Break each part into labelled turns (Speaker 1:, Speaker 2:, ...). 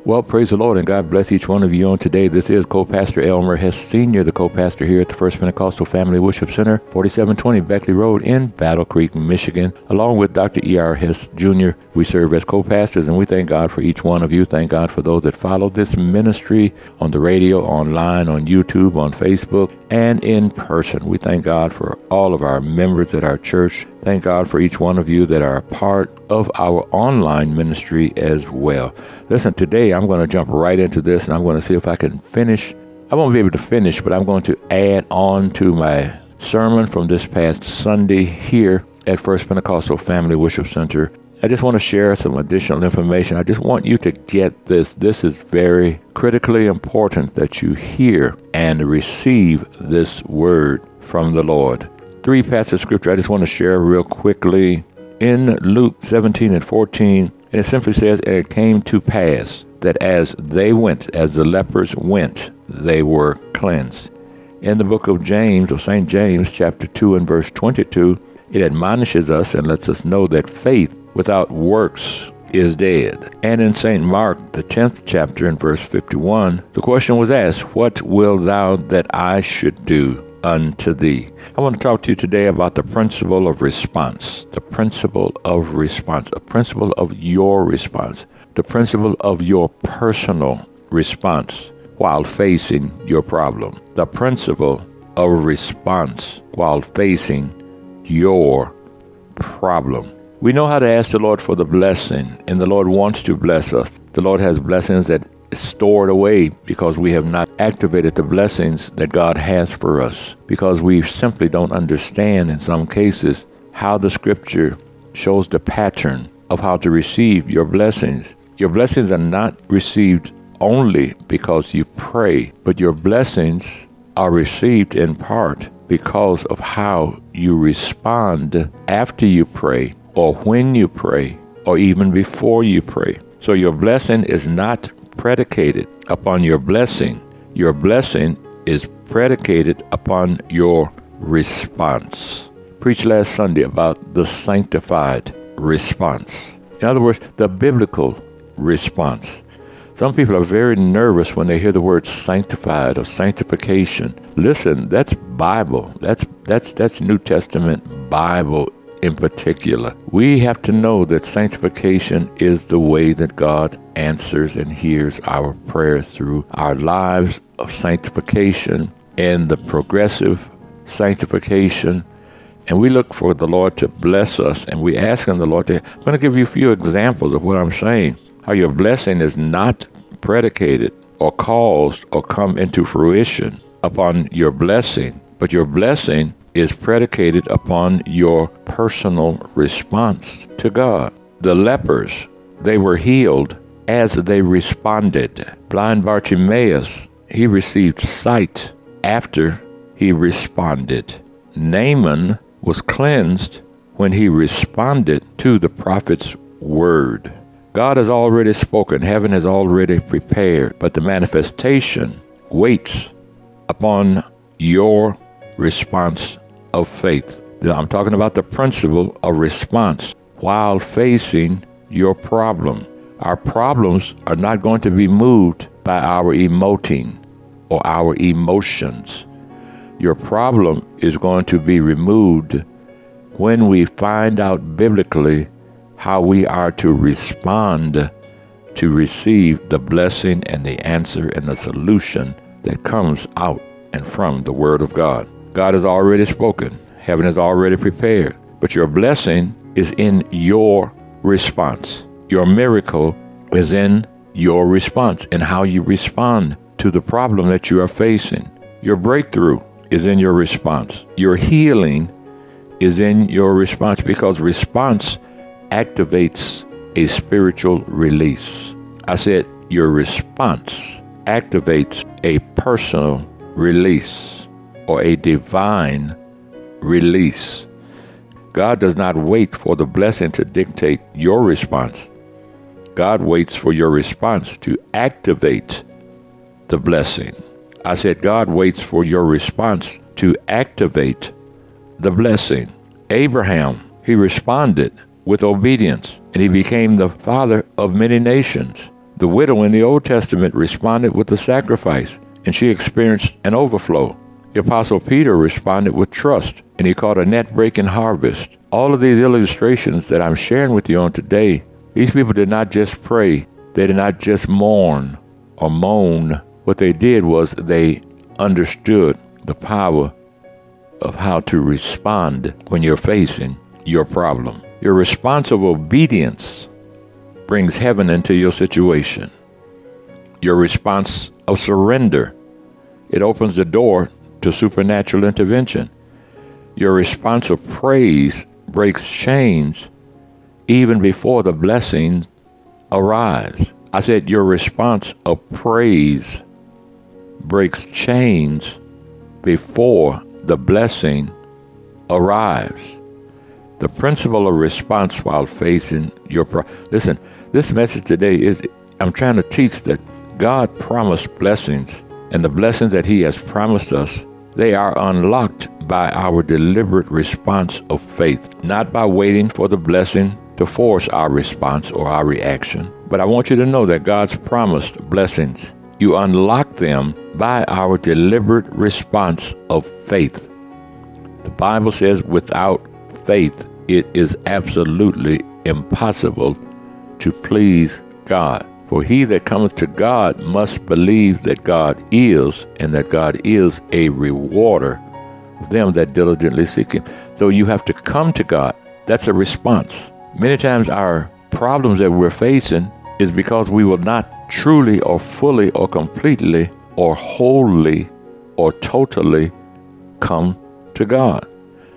Speaker 1: Well, praise the Lord, and God bless each one of you on today. This is Co-Pastor Elmer Hess Sr., the co-pastor here at the First Pentecostal Family Worship Center, 4720 Beckley Road in Battle Creek, Michigan. Along with Dr. E.R. Hess Jr., we serve as co-pastors, and we thank God for each one of you. Thank God for those that follow this ministry on the radio, online, on YouTube, on Facebook, and in person. We thank God for all of our members at our church. Thank God for each one of you that are a part of our online ministry as well. Listen, today I'm going to jump right into this, and I'm going to see if I can finish. I won't be able to finish, but I'm going to add on to my sermon from this past Sunday here at First Pentecostal Family Worship Center. I just want to share some additional information. I just want you to get this. This is very critically important that you hear and receive this word from the Lord. 3 passages of scripture I just want to share real quickly. In Luke 17 and 14, and it simply says, "And it came to pass that as they went, as the lepers went, they were cleansed." In the book of James, or St. James, chapter 2 and verse 22, it admonishes us and lets us know that faith without works is dead. And in St. Mark, the 10th chapter and verse 51, the question was asked, "What wilt thou that I should do unto thee?" I want to talk to you today about the principle of response. The principle of response. A principle of your response. The principle of your personal response while facing your problem. The principle of response while facing your problem. We know how to ask the Lord for the blessing, and the Lord wants to bless us. The Lord has blessings that is stored away because we have not activated the blessings that God has for us, because we simply don't understand in some cases how the scripture shows the pattern of how to receive your blessings. Your blessings are not received only because you pray, but your blessings are received in part because of how you respond after you pray, or when you pray, or even before you pray. So your blessing is not predicated upon your blessing. Your blessing is predicated upon your response. Preached last Sunday about the sanctified response. In other words, the biblical response. Some people are very nervous when they hear the word sanctified or sanctification. Listen, that's Bible. That's New Testament Bible in particular. We have to know that sanctification is the way that God answers and hears our prayers through our lives of sanctification and the progressive sanctification. And we look for the Lord to bless us, and we ask Him, the Lord to, I'm going to give you a few examples of what I'm saying. How your blessing is not predicated or caused or come into fruition upon your blessing, but your blessing is predicated upon your personal response to God. The lepers, they were healed as they responded. Blind Bartimaeus, he received sight after he responded. Naaman was cleansed when he responded to the prophet's word. God has already spoken. Heaven has already prepared, but the manifestation waits upon your response of faith. I'm talking about the principle of response while facing your problem. Our problems are not going to be moved by our emoting or our emotions. Your problem is going to be removed when we find out biblically how we are to respond to receive the blessing and the answer and the solution that comes out and from the Word of God. God has already spoken. Heaven is already prepared. But your blessing is in your response. Your miracle is in your response and how you respond to the problem that you are facing. Your breakthrough is in your response. Your healing is in your response, because response activates a spiritual release. I said your response activates a personal release or a divine release. God does not wait for the blessing to dictate your response. God waits for your response to activate the blessing. I said God waits for your response to activate the blessing. Abraham, he responded with obedience, and he became the father of many nations. The widow in the Old Testament responded with a sacrifice, and she experienced an overflow. The Apostle Peter responded with trust, and he caught a net-breaking harvest. All of these illustrations that I'm sharing with you on today, these people did not just pray. They did not just mourn or moan. What they did was they understood the power of how to respond when you're facing your problem. Your response of obedience brings heaven into your situation. Your response of surrender, it opens the door to supernatural intervention. Your response of praise breaks chains even before the blessing arrives. I said your response of praise breaks chains before the blessing arrives. The principle of response while facing your Listen, this message today is, I'm trying to teach that God promised blessings, and the blessings that He has promised us, they are unlocked by our deliberate response of faith, not by waiting for the blessing to force our response or our reaction. But I want you to know that God's promised blessings, you unlock them by our deliberate response of faith. The Bible says without faith, it is absolutely impossible to please God. For he that cometh to God must believe that God is, and that God is a rewarder of them that diligently seek Him. So you have to come to God. That's a response. Many times our problems that we're facing is because we will not truly or fully or completely or wholly or totally come to God.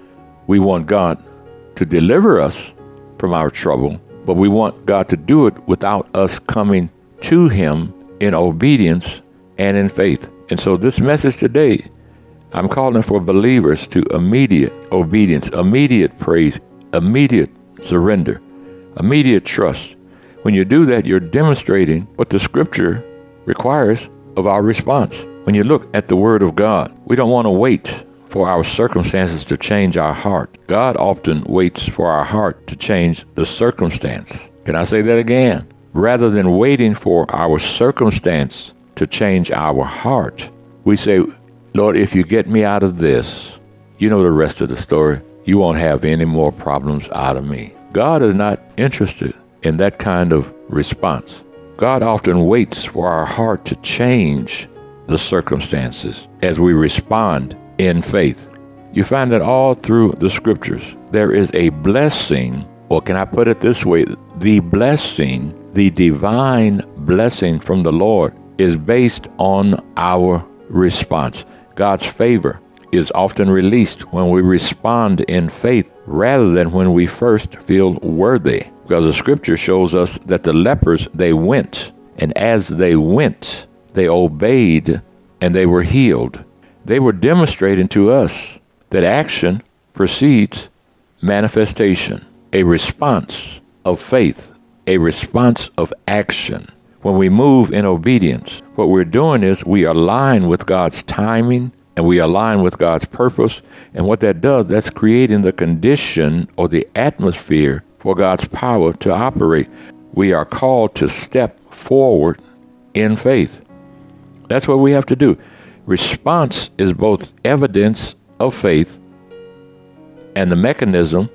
Speaker 1: We want God to deliver us from our trouble, but we want God to do it without us coming to Him in obedience and in faith. And so this message today, I'm calling for believers to immediate obedience, immediate praise, immediate surrender, immediate trust. When you do that, you're demonstrating what the Scripture requires of our response. When you look at the Word of God, we don't want to wait for our circumstances to change our heart. God often waits for our heart to change the circumstance. Can I say that again? Rather than waiting for our circumstance to change our heart, we say, Lord, if you get me out of this, you know the rest of the story. You won't have any more problems out of me. God is not interested in that kind of response. God often waits for our heart to change the circumstances as we respond in faith. You find that all through the Scriptures. There is a blessing, or can I put it this way? The blessing, the divine blessing from the Lord is based on our response. God's favor is often released when we respond in faith rather than when we first feel worthy. Because the Scripture shows us that the lepers, they went, and as they went, they obeyed and they were healed. They were demonstrating to us that action precedes manifestation, a response of faith, a response of action. When we move in obedience, what we're doing is we align with God's timing and we align with God's purpose. And what that does, that's creating the condition or the atmosphere for God's power to operate. We are called to step forward in faith. That's what we have to do. Response is both evidence of faith and the mechanism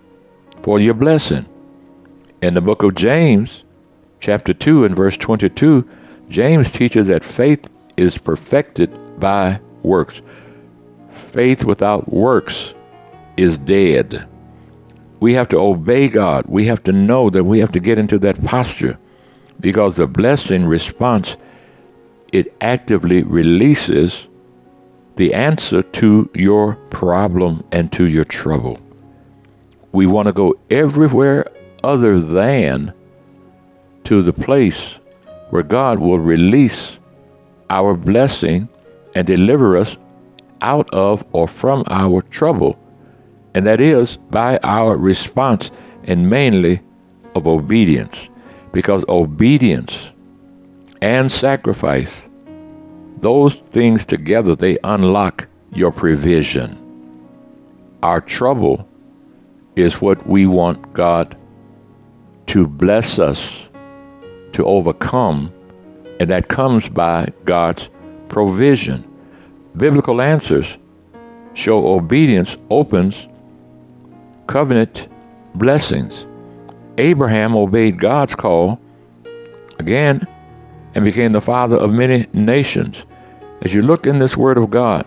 Speaker 1: for your blessing. In the book of James, chapter 2 and verse 22, James teaches that faith is perfected by works. Faith without works is dead. We have to obey God. We have to know that we have to get into that posture, because the blessing response, it actively releases the answer to your problem and to your trouble. We want to go everywhere other than to the place where God will release our blessing and deliver us out of or from our trouble. And that is by our response, and mainly of obedience. Because obedience and sacrifice, those things together, they unlock your provision. Our trouble is what we want God to bless us to overcome, and that comes by God's provision. Biblical answers show obedience opens covenant blessings. Abraham obeyed God's call again and became the father of many nations. As you look in this word of God,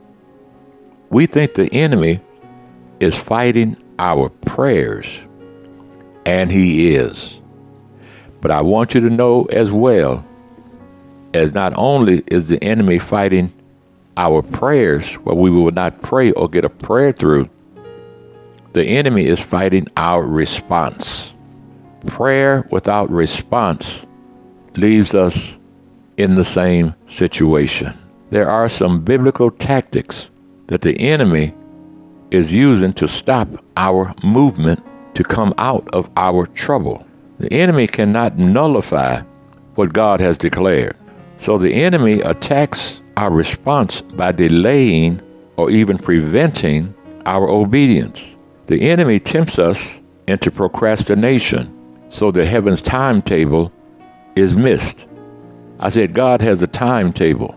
Speaker 1: we think the enemy is fighting our prayers, and he is. But I want you to know as well, as not only is the enemy fighting our prayers, where we will not pray or get a prayer through, the enemy is fighting our response. Prayer without response leaves us in the same situation. There are some biblical tactics that the enemy is using to stop our movement to come out of our trouble. The enemy cannot nullify what God has declared. So the enemy attacks our response by delaying or even preventing our obedience. The enemy tempts us into procrastination so that heaven's timetable is missed. I said God has a timetable.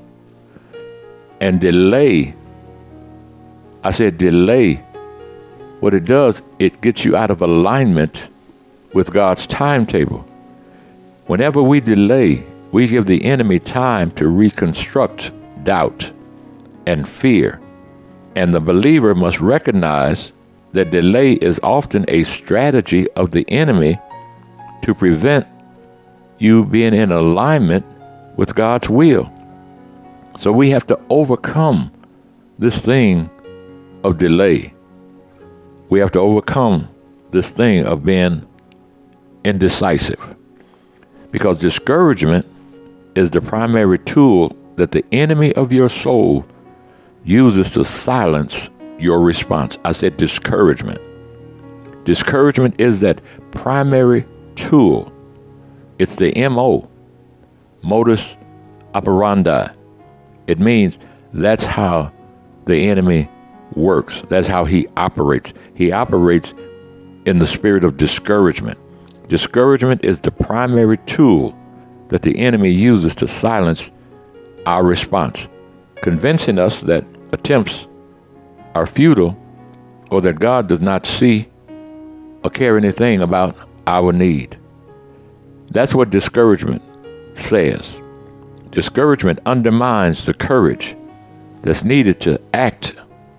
Speaker 1: And delay, I said delay, what it does, it gets you out of alignment with God's timetable. Whenever we delay, we give the enemy time to reconstruct doubt and fear. And the believer must recognize that delay is often a strategy of the enemy to prevent you being in alignment with God's will. So we have to overcome this thing of delay. We have to overcome this thing of being indecisive, because discouragement is the primary tool that the enemy of your soul uses to silence your response. I said discouragement. Discouragement is that primary tool. It's the MO, modus operandi. It means that's how the enemy works. That's how he operates. He operates in the spirit of discouragement. Discouragement is the primary tool that the enemy uses to silence our response, convincing us that attempts are futile or that God does not see or care anything about our need. That's what discouragement says. Discouragement undermines the courage that's needed to act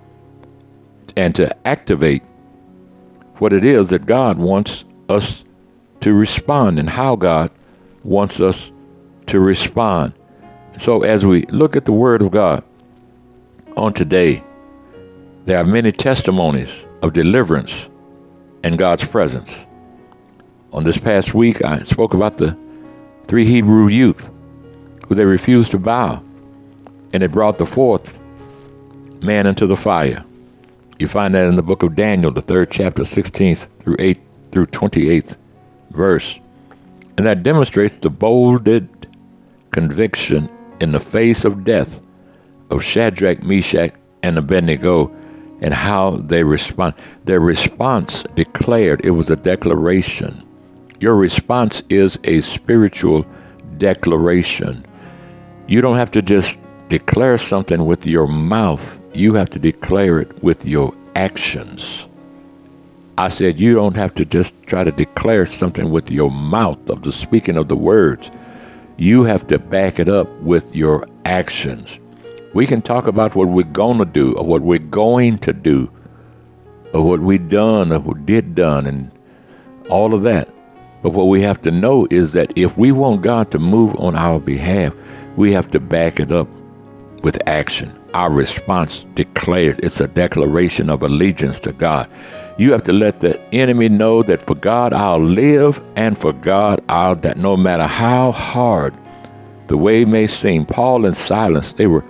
Speaker 1: and to activate what it is that God wants us to respond and how God wants us to respond. So as we look at the Word of God on today, there are many testimonies of deliverance and God's presence. On this past week, I spoke about the 3 Hebrew youth who they refused to bow, and it brought the 4th man into the fire. You find that in the book of Daniel, the 3rd chapter, 16th through 28th verse. And that demonstrates the bolded conviction in the face of death of Shadrach, Meshach, and Abednego, and how they respond. Their response declared, it was a declaration. Your response is a spiritual declaration. You don't have to just declare something with your mouth. You have to declare it with your actions. I said you don't have to just try to declare something with your mouth of the speaking of the words. You have to back it up with your actions. We can talk about what we're going to do or what we're going to do or what we done or what did done and all of that. But what we have to know is that if we want God to move on our behalf, we have to back it up with action. Our response declares, it's a declaration of allegiance to God. You have to let the enemy know that for God I'll live and for God I'll die. No matter how hard the way may seem. Paul and Silas, they were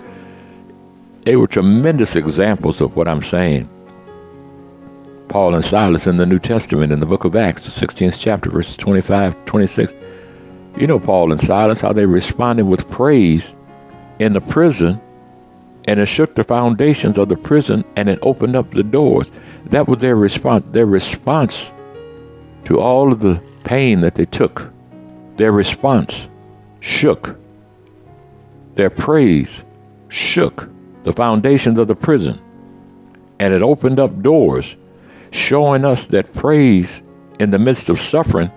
Speaker 1: tremendous examples of what I'm saying. Paul and Silas in the New Testament, in the book of Acts, the 16th chapter, verses 25, 26. You know Paul and Silas, how they responded with praise in the prison, and it shook the foundations of the prison, and it opened up the doors. That was their response. Their response to all of the pain that they took their response shook. Their praise shook the foundations of the prison, and it opened up doors, showing us that praise in the midst of suffering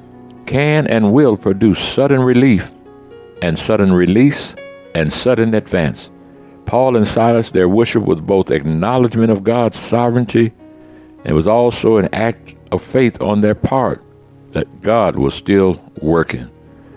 Speaker 1: can and will produce sudden relief and sudden release and sudden advance. Paul and Silas, their worship was both acknowledgement of God's sovereignty and was also an act of faith on their part that God was still working.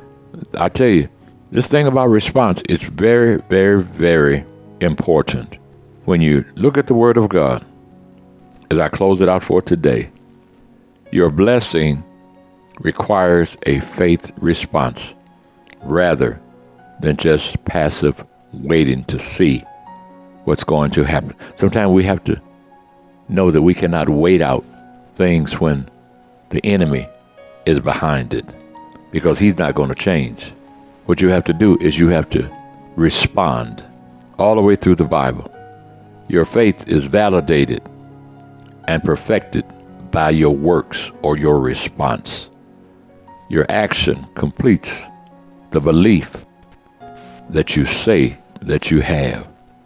Speaker 1: I tell you, this thing about response is very, very, very important. When you look at the Word of God, as I close it out for today, your blessing requires a faith response rather than just passive waiting to see what's going to happen. Sometimes we have to know that we cannot wait out things when the enemy is behind it, because he's not going to change. What you have to do is you have to respond. All the way through the Bible, your faith is validated and perfected by your works or your response. Your action completes the belief that you say that you have.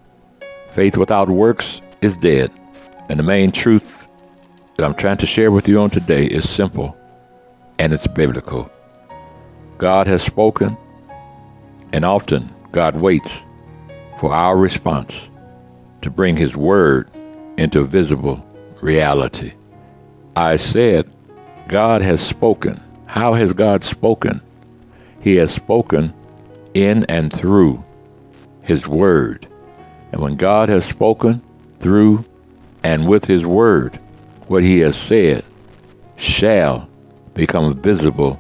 Speaker 1: Faith without works is dead. And the main truth that I'm trying to share with you on today is simple, and it's biblical. God has spoken, and often God waits for our response to bring his word into visible reality. I said, God has spoken. How has God spoken? He has spoken in and through his word. And when God has spoken through and with his word, what he has said shall become visible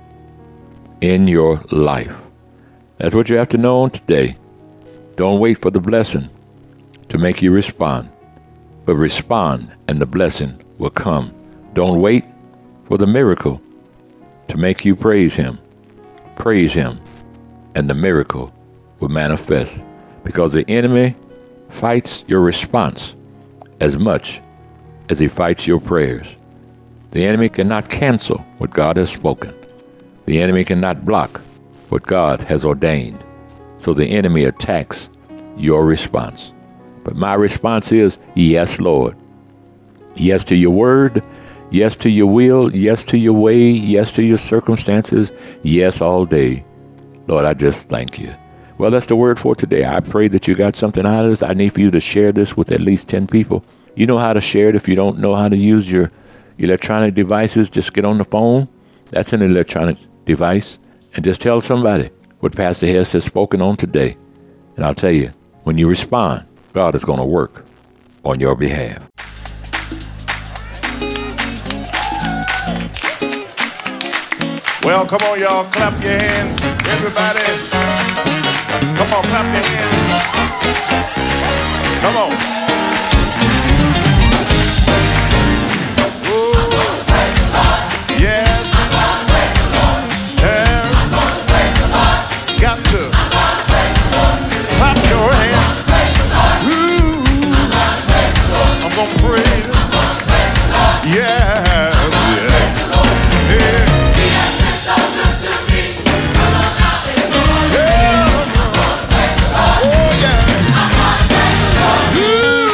Speaker 1: in your life. That's what you have to know on today. Don't wait for the blessing to make you respond, but respond and the blessing will come. Don't wait for the miracle to make you praise him. Praise him and the miracle will manifest, because the enemy fights your response as much as he fights your prayers. The enemy cannot cancel what God has spoken. The enemy cannot block what God has ordained. So the enemy attacks your response. But my response is, yes, Lord. Yes to your word. Yes to your will. Yes to your way. Yes to your circumstances. Yes all day. Lord, I just thank you. Well, that's the word for today. I pray that you got something out of this. I need for you to share this with at least 10 people. You know how to share it. If you don't know how to use your electronic devices, just get on the phone. That's an electronic device. And just tell somebody what Pastor Hess has spoken on today. And I'll tell you, when you respond, God is going to work on your behalf.
Speaker 2: Well, come on, y'all. Clap your hands. Everybody. Come on, clap your hands. Come on. Ooh. Yes. Got to clap your hands. Ooh. I'm going to praise. Yes. Ooh.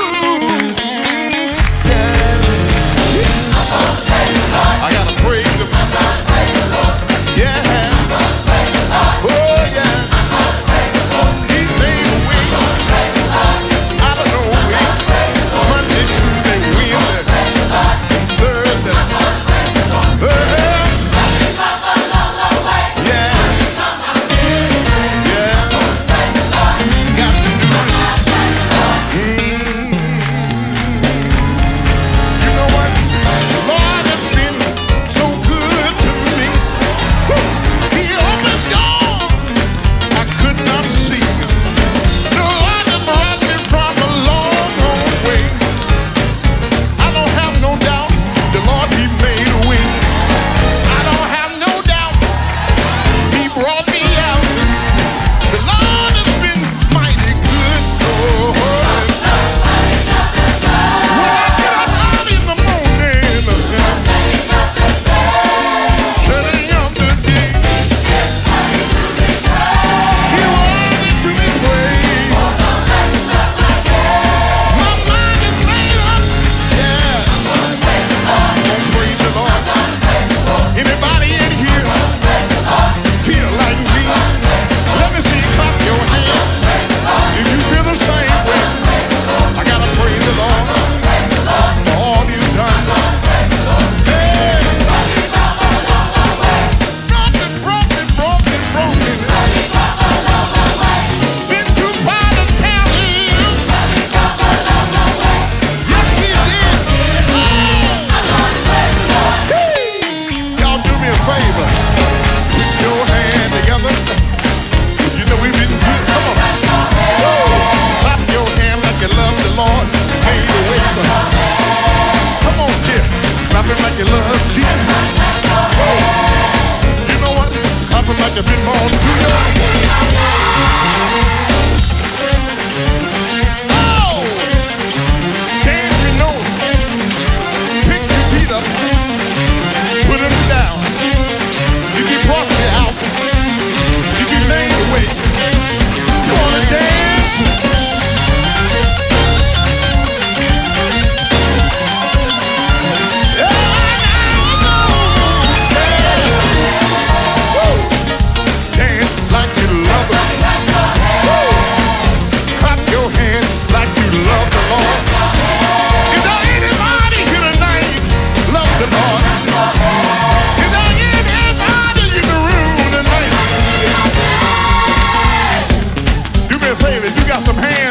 Speaker 2: some hands.